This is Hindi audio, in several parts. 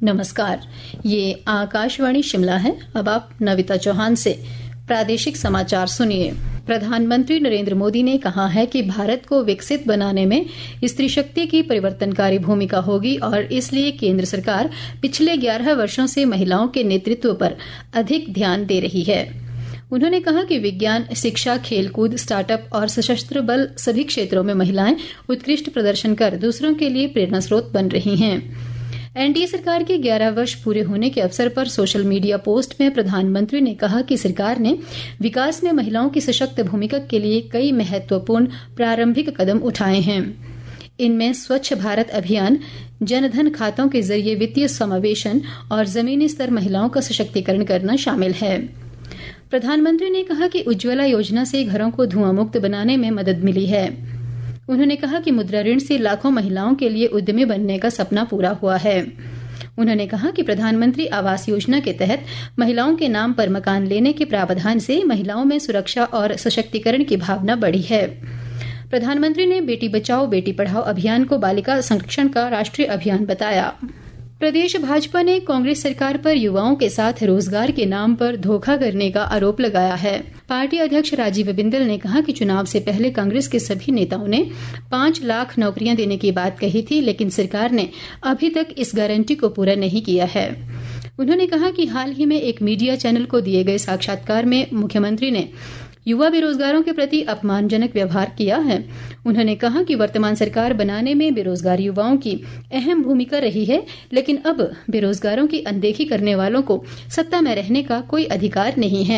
नमस्कार, ये आकाशवाणी शिमला है। अब आप नविता चौहान से प्रादेशिक समाचार सुनिए। प्रधानमंत्री नरेंद्र मोदी ने कहा है कि भारत को विकसित बनाने में स्त्री शक्ति की परिवर्तनकारी भूमिका होगी और इसलिए केंद्र सरकार पिछले 11 वर्षों से महिलाओं के नेतृत्व पर अधिक ध्यान दे रही है। उन्होंने कहा कि विज्ञान, शिक्षा, खेलकूद, स्टार्टअप और सशस्त्र बल सभी क्षेत्रों में महिलाएं उत्कृष्ट प्रदर्शन कर दूसरों के लिए प्रेरणा स्रोत बन रही हैं। एनडीए सरकार के 11 वर्ष पूरे होने के अवसर पर सोशल मीडिया पोस्ट में प्रधानमंत्री ने कहा कि सरकार ने विकास में महिलाओं की सशक्त भूमिका के लिए कई महत्वपूर्ण प्रारंभिक कदम उठाए हैं। इनमें स्वच्छ भारत अभियान, जनधन खातों के जरिए वित्तीय समावेशन और जमीनी स्तर महिलाओं का सशक्तिकरण करना शामिल है। प्रधानमंत्री ने कहा कि उज्ज्वला योजना से घरों को धुआं मुक्त बनाने में मदद मिली है। उन्होंने कहा कि मुद्रा ऋण से लाखों महिलाओं के लिए उद्यमी बनने का सपना पूरा हुआ है। उन्होंने कहा कि प्रधानमंत्री आवास योजना के तहत महिलाओं के नाम पर मकान लेने के प्रावधान से महिलाओं में सुरक्षा और सशक्तिकरण की भावना बढ़ी है। प्रधानमंत्री ने बेटी बचाओ बेटी पढ़ाओ अभियान को बालिका संरक्षण का राष्ट्रीय अभियान बताया। प्रदेश भाजपा ने कांग्रेस सरकार पर युवाओं के साथ रोजगार के नाम पर धोखा करने का आरोप लगाया है। पार्टी अध्यक्ष राजीव बिंदल ने कहा कि चुनाव से पहले कांग्रेस के सभी नेताओं ने 5 लाख नौकरियां देने की बात कही थी, लेकिन सरकार ने अभी तक इस गारंटी को पूरा नहीं किया है। उन्होंने कहा कि हाल ही में एक मीडिया चैनल को दिए गए साक्षात्कार में मुख्यमंत्री ने युवा बेरोजगारों के प्रति अपमानजनक व्यवहार किया है। उन्होंने कहा कि वर्तमान सरकार बनाने में बेरोजगार युवाओं की अहम भूमिका रही है, लेकिन अब बेरोजगारों की अनदेखी करने वालों को सत्ता में रहने का कोई अधिकार नहीं है।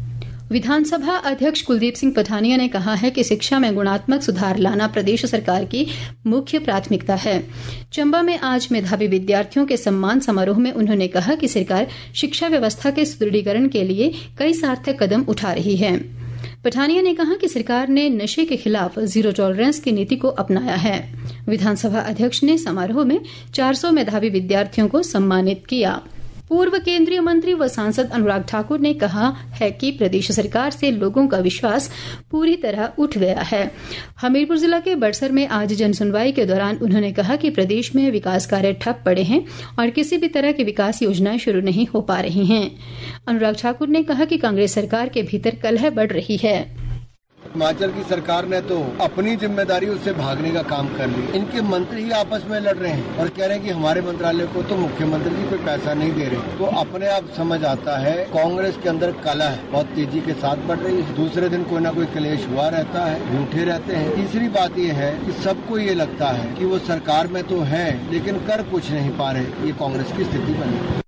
विधानसभा अध्यक्ष कुलदीप सिंह पठानिया ने कहा है कि शिक्षा में गुणात्मक सुधार लाना प्रदेश सरकार की मुख्य प्राथमिकता है। चंबा में आज मेधावी विद्यार्थियों के सम्मान समारोह में उन्होंने कहा कि सरकार शिक्षा व्यवस्था के सुदृढ़ीकरण के लिए कई सार्थक कदम उठा रही है। पठानिया ने कहा कि सरकार ने नशे के खिलाफ जीरो टॉलरेंस की नीति को अपनाया है। विधानसभा अध्यक्ष ने समारोह में 400 मेधावी विद्यार्थियों को सम्मानित किया। पूर्व केंद्रीय मंत्री व सांसद अनुराग ठाकुर ने कहा है कि प्रदेश सरकार से लोगों का विश्वास पूरी तरह उठ गया है। हमीरपुर जिला के बड़सर में आज जनसुनवाई के दौरान उन्होंने कहा कि प्रदेश में विकास कार्य ठप पड़े हैं और किसी भी तरह की विकास योजनाएं शुरू नहीं हो पा रही हैं। अनुराग ठाकुर ने कहा कि कांग्रेस सरकार के भीतर कलह बढ़ रही है। हिमाचल की सरकार ने तो अपनी जिम्मेदारी उससे भागने का काम कर लिया। इनके मंत्री ही आपस में लड़ रहे हैं और कह रहे हैं कि हमारे मंत्रालय को तो मुख्यमंत्री जी कोई पैसा नहीं दे रहे। तो अपने आप समझ आता है कांग्रेस के अंदर कलह बहुत तेजी के साथ बढ़ रही है। दूसरे दिन कोई ना कोई क्लेश हुआ रहता है, झूठे रहते हैं। तीसरी बात ये है कि सबको ये लगता है कि वो सरकार में तो है लेकिन कर कुछ नहीं पा रहे। ये कांग्रेस की स्थिति बनी।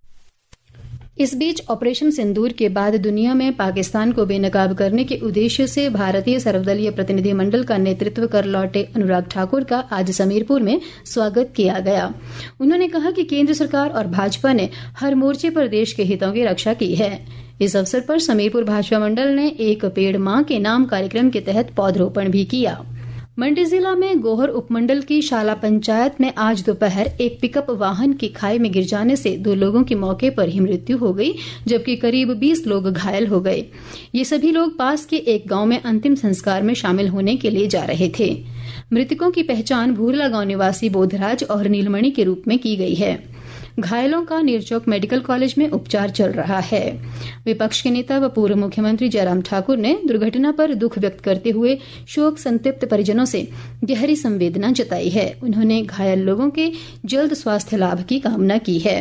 इस बीच ऑपरेशन सिंदूर के बाद दुनिया में पाकिस्तान को बेनकाब करने के उद्देश्य से भारतीय सर्वदलीय प्रतिनिधिमंडल का नेतृत्व कर लौटे अनुराग ठाकुर का आज समीरपुर में स्वागत किया गया। उन्होंने कहा कि केंद्र सरकार और भाजपा ने हर मोर्चे पर देश के हितों की रक्षा की है। इस अवसर पर समीरपुर भाजपा मंडल ने एक पेड़ मां के नाम कार्यक्रम के तहत पौधरोपण भी किया। मंडी जिला में गोहर उपमंडल की शाला पंचायत में आज दोपहर एक पिकअप वाहन की खाई में गिर जाने से 2 लोगों की मौके पर ही मृत्यु हो गई, जबकि करीब 20 लोग घायल हो गए। ये सभी लोग पास के एक गांव में अंतिम संस्कार में शामिल होने के लिए जा रहे थे। मृतकों की पहचान भूरला गांव निवासी बोधराज और नीलमणि के रूप में की गई है। घायलों का नीरचौक मेडिकल कॉलेज में उपचार चल रहा है। विपक्ष के नेता व पूर्व मुख्यमंत्री जयराम ठाकुर ने दुर्घटना पर दुख व्यक्त करते हुए शोक संतप्त परिजनों से गहरी संवेदना जताई है। उन्होंने घायल लोगों के जल्द स्वास्थ्य लाभ की कामना की है।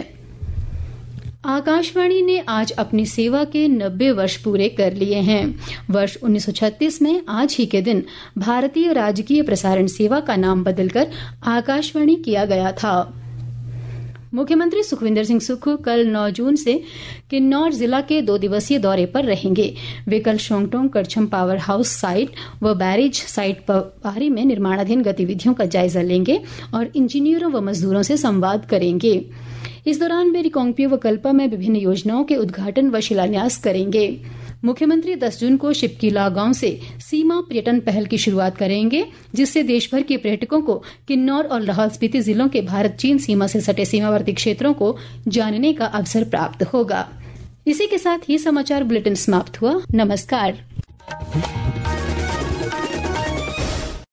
आकाशवाणी ने आज अपनी सेवा के 90 वर्ष पूरे कर लिए हैं। वर्ष 1936 में आज ही के दिन भारतीय राजकीय प्रसारण सेवा का नाम बदलकर आकाशवाणी किया गया था। मुख्यमंत्री सुखविंदर सिंह सुक्खू कल 9 जून से किन्नौर जिला के 2 दिवसीय दौरे पर रहेंगे। वे कल Shongtong Karcham power house site व बैरेज साइट पारी में निर्माणाधीन गतिविधियों का जायजा लेंगे और इंजीनियरों व मजदूरों से संवाद करेंगे। इस दौरान वे रिकांगपिओ व कल्पा में विभिन्न योजनाओं के उद्घाटन व शिलान्यास करेंगे। मुख्यमंत्री 10 जून को शिपकीला गांव से सीमा पर्यटन पहल की शुरुआत करेंगे, जिससे देश भर के पर्यटकों को किन्नौर और लाहौल स्पीति जिलों के भारत चीन सीमा से सटे सीमावर्ती क्षेत्रों को जानने का अवसर प्राप्त होगा। इसी के साथ ये समाचार बुलेटिन समाप्त हुआ। नमस्कार।